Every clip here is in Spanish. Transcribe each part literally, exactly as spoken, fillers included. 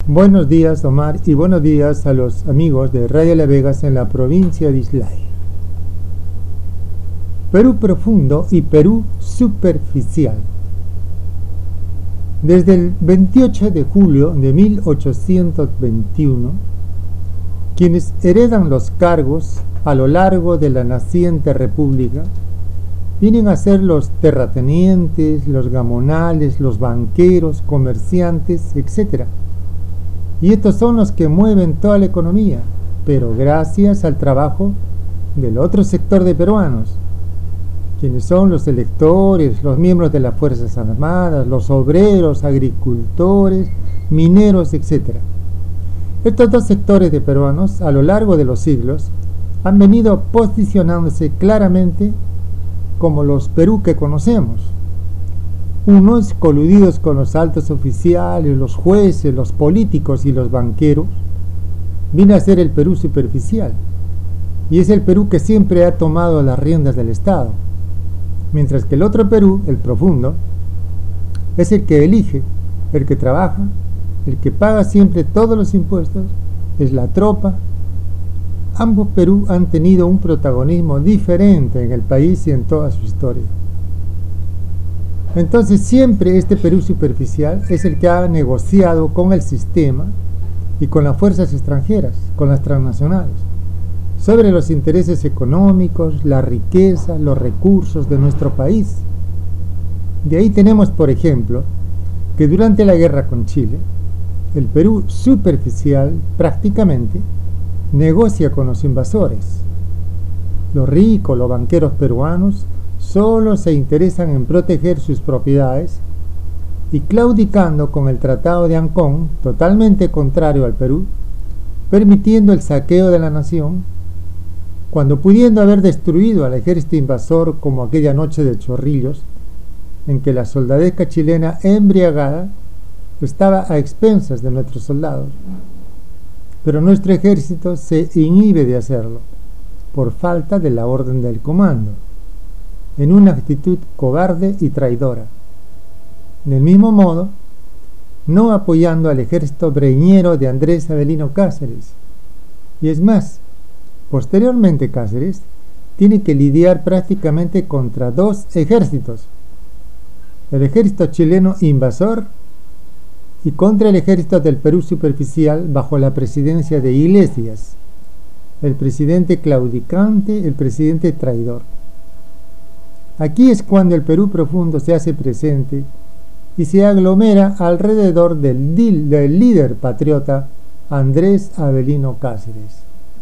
Buenos días, Omar, y buenos días a los amigos de Radio La Vegas en la provincia de Islay. Perú profundo y Perú superficial. Desde el veintiocho de julio de mil ochocientos veintiuno, quienes heredan los cargos a lo largo de la naciente república vienen a ser los terratenientes, los gamonales, los banqueros, comerciantes, etcétera. Y estos son los que mueven toda la economía, pero gracias al trabajo del otro sector de peruanos, quienes son los electores, los miembros de las Fuerzas Armadas, los obreros, agricultores, mineros, etcétera. Estos dos sectores de peruanos, a lo largo de los siglos, han venido posicionándose claramente como los Perú que conocemos. Unos coludidos con los altos oficiales, los jueces, los políticos y los banqueros, viene a ser el Perú superficial, y es el Perú que siempre ha tomado las riendas del Estado, mientras que el otro Perú, el profundo, es el que elige, el que trabaja, el que paga siempre todos los impuestos, es la tropa. Ambos Perú han tenido un protagonismo diferente en el país y en toda su historia. Entonces siempre este Perú superficial es el que ha negociado con el sistema y con las fuerzas extranjeras, con las transnacionales, sobre los intereses económicos, la riqueza, los recursos de nuestro país. De ahí tenemos, por ejemplo, que durante la guerra con Chile, el Perú superficial prácticamente negocia con los invasores. Los ricos, los banqueros peruanos, solo se interesan en proteger sus propiedades y claudicando con el Tratado de Ancón, totalmente contrario al Perú, permitiendo el saqueo de la nación, cuando pudiendo haber destruido al ejército invasor como aquella noche de Chorrillos, en que la soldadesca chilena embriagada estaba a expensas de nuestros soldados. Pero nuestro ejército se inhibe de hacerlo, por falta de la orden del comando, en una actitud cobarde y traidora. Del mismo modo, no apoyando al ejército breñero de Andrés Avelino Cáceres. Y es más, posteriormente Cáceres tiene que lidiar prácticamente contra dos ejércitos, el ejército chileno invasor y contra el ejército del Perú superficial bajo la presidencia de Iglesias, el presidente claudicante, el presidente traidor. Aquí es cuando el Perú profundo se hace presente y se aglomera alrededor del, del líder patriota Andrés Avelino Cáceres.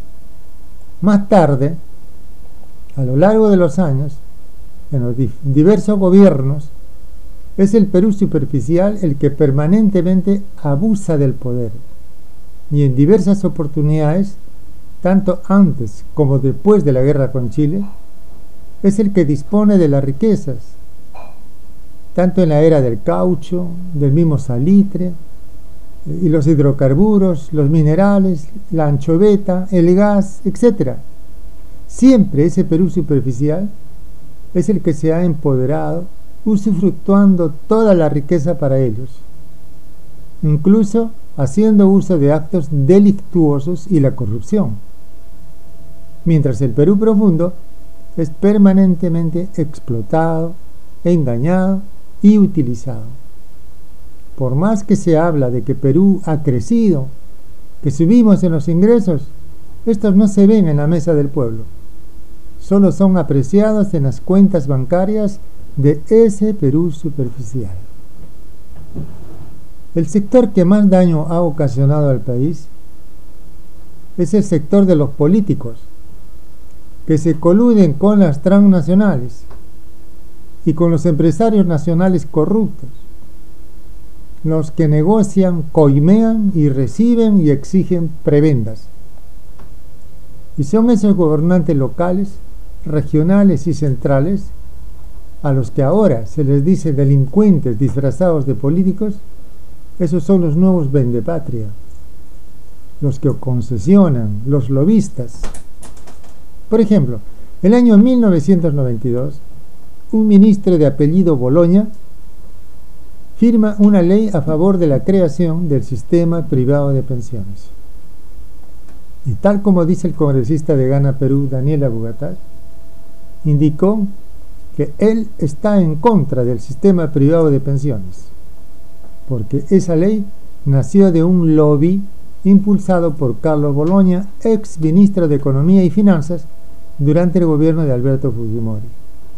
Más tarde, a lo largo de los años, en los diversos gobiernos, es el Perú superficial el que permanentemente abusa del poder y en diversas oportunidades, tanto antes como después de la guerra con Chile, es el que dispone de las riquezas, tanto en la era del caucho, del mismo salitre, y los hidrocarburos, los minerales, la anchoveta, el gas, etcétera. Siempre ese Perú superficial es el que se ha empoderado, usufructuando toda la riqueza para ellos, incluso haciendo uso de actos delictuosos y la corrupción, mientras el Perú profundo es permanentemente explotado, engañado y utilizado. Por más que se habla de que Perú ha crecido, que subimos en los ingresos, estos no se ven en la mesa del pueblo, solo son apreciados en las cuentas bancarias de ese Perú superficial. El sector que más daño ha ocasionado al país es el sector de los políticos, que se coluden con las transnacionales y con los empresarios nacionales corruptos, los que negocian, coimean y reciben y exigen prebendas. Y son esos gobernantes locales, regionales y centrales, a los que ahora se les dice delincuentes disfrazados de políticos, esos son los nuevos vendepatria, los que concesionan, los lobistas. Por ejemplo, el año mil novecientos noventa y dos, un ministro de apellido Boloña firma una ley a favor de la creación del sistema privado de pensiones. Y tal como dice el congresista de Gana Perú, Daniel Abugatay, indicó que él está en contra del sistema privado de pensiones, porque esa ley nació de un lobby impulsado por Carlos Bologna, ex ministro de Economía y Finanzas durante el gobierno de Alberto Fujimori.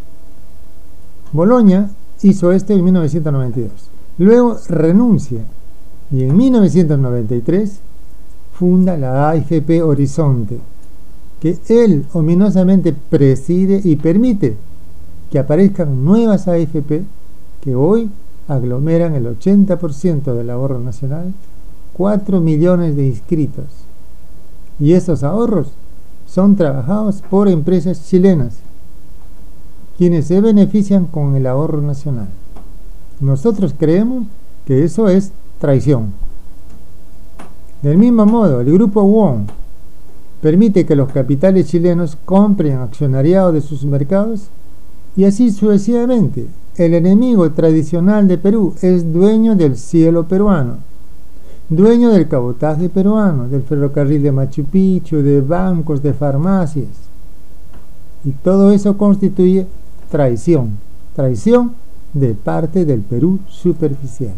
Bologna hizo esto en mil novecientos noventa y dos. Luego renuncia y en mil novecientos noventa y tres funda la A F P Horizonte, que él ominosamente preside y permite que aparezcan nuevas A F P que hoy aglomeran el ochenta por ciento del ahorro nacional, cuatro millones de inscritos. Y esos ahorros son trabajados por empresas chilenas, quienes se benefician con el ahorro nacional. Nosotros creemos que eso es traición. Del mismo modo, el grupo Wong permite que los capitales chilenos compren accionariado de sus mercados y así sucesivamente. El enemigo tradicional de Perú es dueño del cielo peruano, dueño del cabotaje peruano, del ferrocarril de Machu Picchu, de bancos, de farmacias. Y todo eso constituye traición, traición de parte del Perú superficial.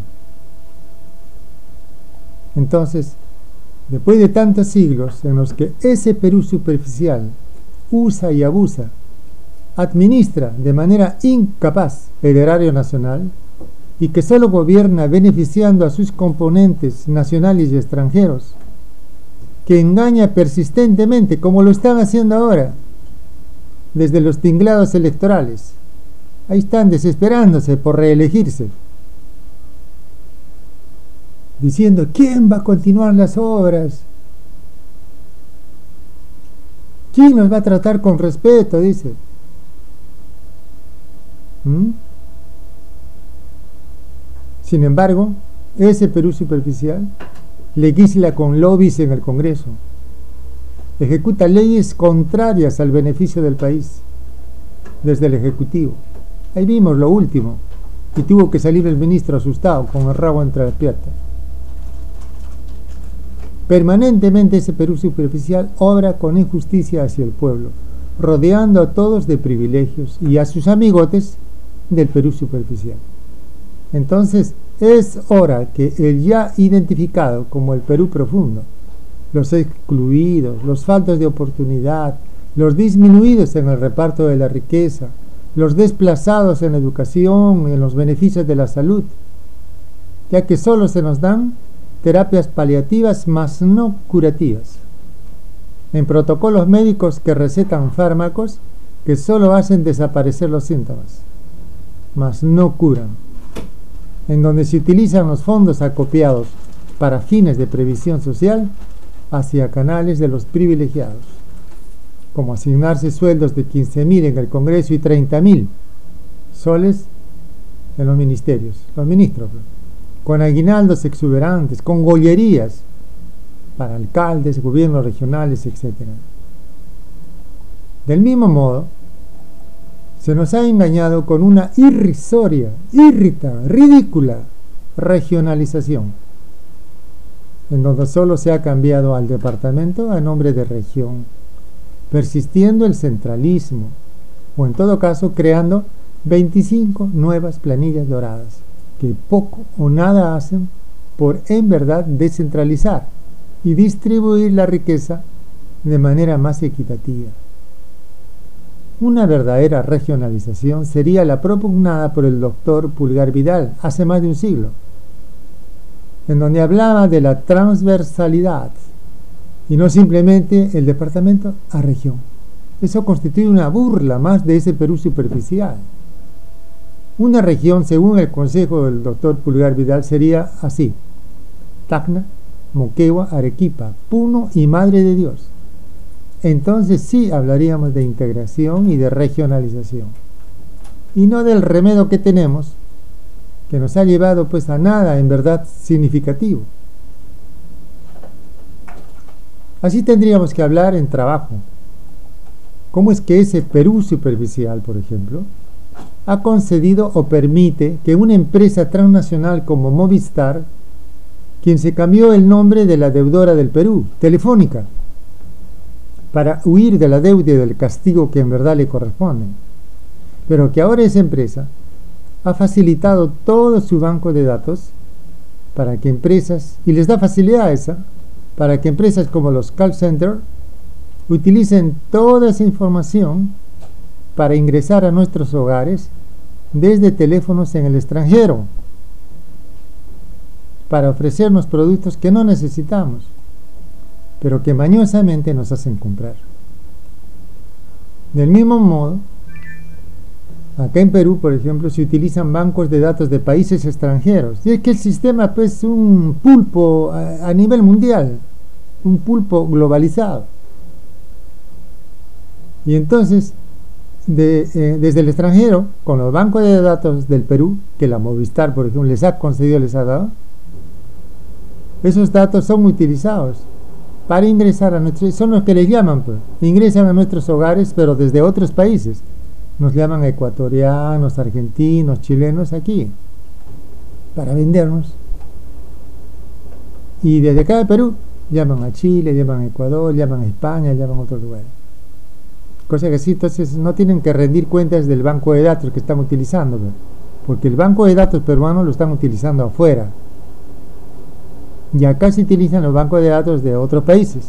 Entonces, después de tantos siglos en los que ese Perú superficial usa y abusa, administra de manera incapaz el erario nacional y que solo gobierna beneficiando a sus componentes nacionales y extranjeros, que engaña persistentemente como lo están haciendo ahora, desde los tinglados electorales. Ahí están desesperándose por reelegirse, diciendo, ¿quién va a continuar las obras? ¿Quién nos va a tratar con respeto? Dice. ¿Mm? Sin embargo, ese Perú superficial legisla con lobbies en el Congreso, ejecuta leyes contrarias al beneficio del país desde el Ejecutivo. Ahí vimos lo último, y tuvo que salir el ministro asustado con el rabo entre las piernas. Permanentemente ese Perú superficial obra con injusticia hacia el pueblo, rodeando a todos de privilegios y a sus amigotes del Perú superficial. Entonces es hora que el ya identificado como el Perú profundo, los excluidos, los faltos de oportunidad, los disminuidos en el reparto de la riqueza, los desplazados en la educación, en los beneficios de la salud, ya que solo se nos dan terapias paliativas más no curativas, en protocolos médicos que recetan fármacos que solo hacen desaparecer los síntomas, mas no curan, en donde se utilizan los fondos acopiados para fines de previsión social hacia canales de los privilegiados, como asignarse sueldos de quince mil en el Congreso y treinta mil soles en los ministerios, los ministros, con aguinaldos exuberantes, con gollerías para alcaldes, gobiernos regionales, etcétera. Del mismo modo, se nos ha engañado con una irrisoria, irrita, ridícula regionalización, en donde solo se ha cambiado al departamento a nombre de región, persistiendo el centralismo, o en todo caso creando veinticinco nuevas planillas doradas, que poco o nada hacen por en verdad descentralizar y distribuir la riqueza de manera más equitativa. Una verdadera regionalización sería la propugnada por el doctor Pulgar Vidal hace más de un siglo, en donde hablaba de la transversalidad y no simplemente el departamento a región. Eso constituye una burla más de ese Perú superficial. Una región, según el consejo del doctor Pulgar Vidal, sería así: Tacna, Moquegua, Arequipa, Puno y Madre de Dios. Entonces sí hablaríamos de integración y de regionalización, y no del remedio que tenemos, que nos ha llevado pues a nada en verdad significativo. Así tendríamos que hablar en trabajo. ¿Cómo es que ese Perú superficial, por ejemplo, ha concedido o permite que una empresa transnacional como Movistar, quien se cambió el nombre de la deudora del Perú, Telefónica, para huir de la deuda y del castigo que en verdad le corresponden, pero que ahora esa empresa ha facilitado todo su banco de datos para que empresas, y les da facilidad esa, para que empresas como los call centers utilicen toda esa información para ingresar a nuestros hogares desde teléfonos en el extranjero, para ofrecernos productos que no necesitamos, pero que mañosamente nos hacen comprar. Del mismo modo, acá en Perú, por ejemplo, se utilizan bancos de datos de países extranjeros. Y es que el sistema pues, es un pulpo a, a nivel mundial, un pulpo globalizado. Y entonces, de, eh, desde el extranjero, con los bancos de datos del Perú, que la Movistar, por ejemplo, les ha concedido, les ha dado, esos datos son utilizados para ingresar a nuestros, son los que les llaman, pues, ingresan a nuestros hogares, pero desde otros países. Nos llaman ecuatorianos, argentinos, chilenos aquí, para vendernos. Y desde acá de Perú, llaman a Chile, llaman a Ecuador, llaman a España, llaman a otros lugares. Cosa que sí, entonces no tienen que rendir cuentas del banco de datos que están utilizando, porque el banco de datos peruano lo están utilizando afuera. Y acá se utilizan los bancos de datos de otros países.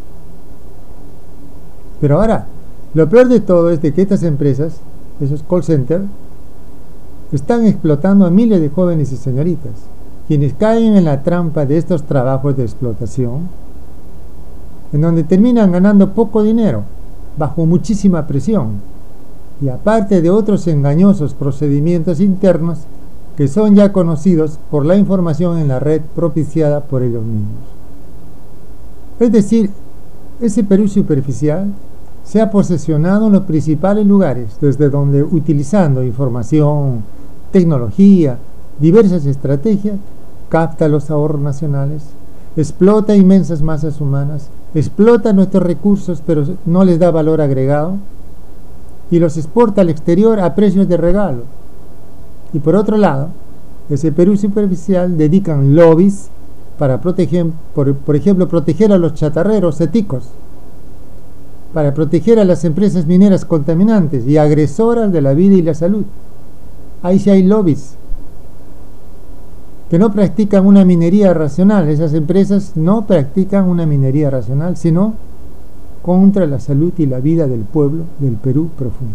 Pero ahora, lo peor de todo es de que estas empresas, esos call centers, están explotando a miles de jóvenes y señoritas, quienes caen en la trampa de estos trabajos de explotación, en donde terminan ganando poco dinero, bajo muchísima presión, y aparte de otros engañosos procedimientos internos que son ya conocidos por la información en la red propiciada por ellos mismos. Es decir, ese Perú superficial se ha posesionado en los principales lugares, desde donde, utilizando información, tecnología, diversas estrategias, capta los ahorros nacionales, explota inmensas masas humanas, explota nuestros recursos pero no les da valor agregado y los exporta al exterior a precios de regalo. Y por otro lado, ese Perú superficial dedican lobbies para proteger, por, por ejemplo, proteger a los chatarreros éticos, para proteger a las empresas mineras contaminantes y agresoras de la vida y la salud. Ahí sí hay lobbies que no practican una minería racional. Esas empresas no practican una minería racional, sino contra la salud y la vida del pueblo del Perú profundo.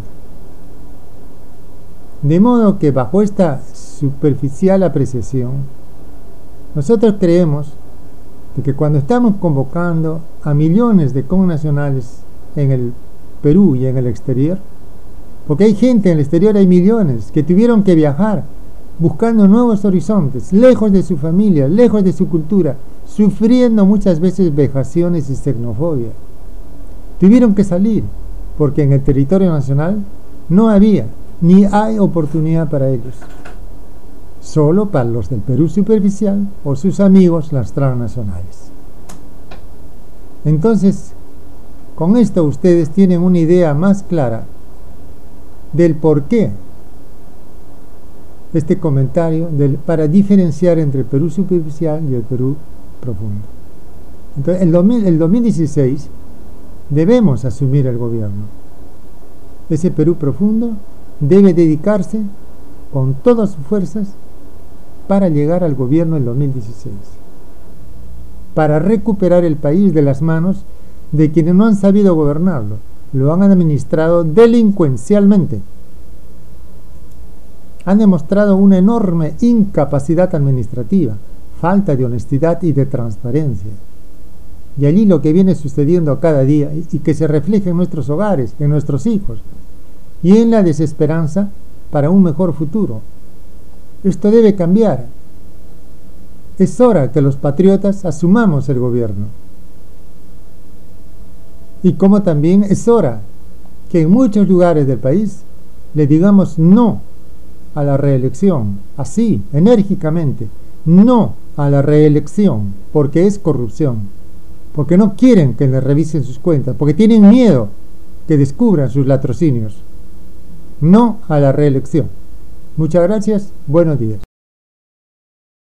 De modo que bajo esta superficial apreciación, nosotros creemos de que cuando estamos convocando a millones de connacionales en el Perú y en el exterior, porque hay gente en el exterior, hay millones que tuvieron que viajar buscando nuevos horizontes, lejos de su familia, lejos de su cultura, sufriendo muchas veces vejaciones y xenofobia. Tuvieron que salir porque en el territorio nacional no había ni hay oportunidad para ellos, solo para los del Perú superficial o sus amigos las transnacionales. Entonces, con esto ustedes tienen una idea más clara del por qué este comentario del, para diferenciar entre el Perú superficial y el Perú profundo. Entonces, el, dos mil, el dos mil dieciséis debemos asumir el gobierno. Ese Perú profundo debe dedicarse con todas sus fuerzas para llegar al gobierno en dos mil dieciséis, para recuperar el país de las manos de quienes no han sabido gobernarlo, lo han administrado delincuencialmente, han demostrado una enorme incapacidad administrativa, falta de honestidad y de transparencia. Y allí lo que viene sucediendo cada día y que se refleja en nuestros hogares, en nuestros hijos, y en la desesperanza para un mejor futuro. Esto debe cambiar. Es hora que los patriotas asumamos el gobierno. Y como también es hora que en muchos lugares del país le digamos no a la reelección, así, enérgicamente, no a la reelección, porque es corrupción, porque no quieren que les revisen sus cuentas, porque tienen miedo que descubran sus latrocinios. no a la reelección. Muchas gracias, buenos días.